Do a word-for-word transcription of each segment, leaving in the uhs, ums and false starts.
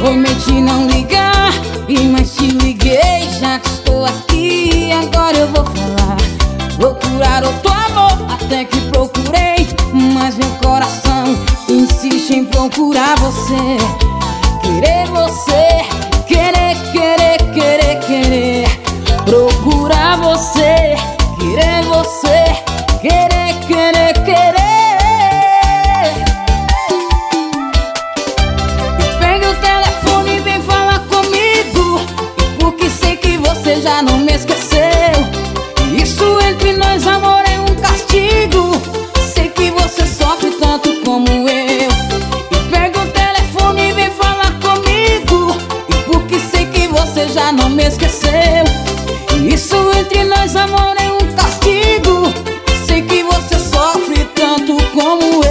Prometi não ligar, e mas te liguei. Já que estou aqui, agora eu vou falar. Procurar outro amor, até que procurei, mas meu coração insiste em procurar você. Querer você, querer, querer, querer, querer. Procurar você, querer você, querer, querer, querer. E pega o telefone e vem falar comigo, porque sei que você já não me esqueceu. Isso entre nós, amor, é um castigo. Sei que você sofre tanto como eu. E pega o telefone e vem falar comigo, porque sei que você já não me esqueceu. Isso entre nós, amor, é um castigo. Sei que você sofre tanto como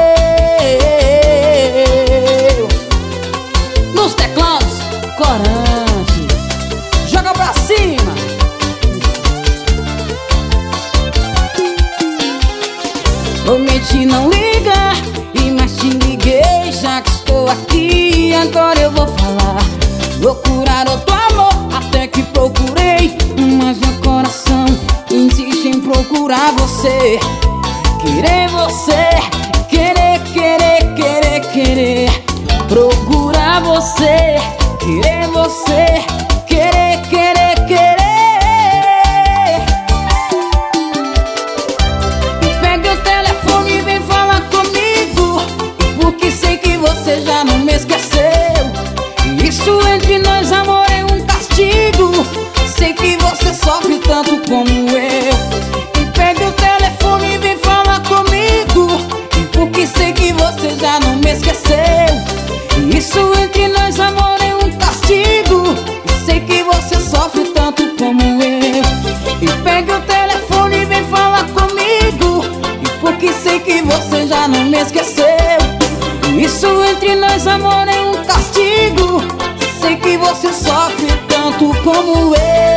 eu. Nos teclados, corante, joga pra cima. Prometi não ligar, e mas te liguei. Já que estou aqui, agora eu vou falar. Procurar outro amor, até que procurei, mas meu coração insiste em procurar você. Querer você, querer, querer, querer, querer. Procurar você, querer você, querer, querer, querer. E pega o telefone e vem falar comigo, porque sei que você já não me esqueceu. Isso entre nós, amor, é um castigo. Sei que você sofre tanto como eu. E pega o telefone e vem falar comigo, porque sei que você já não me esqueceu. Isso entre nós, amor, é um castigo. Sei que você sofre tanto como eu. E pega o telefone e vem falar comigo, porque sei que você já não me esqueceu. Isso entre nós, amor, é um castigo. Sei que você sofre tanto como eu.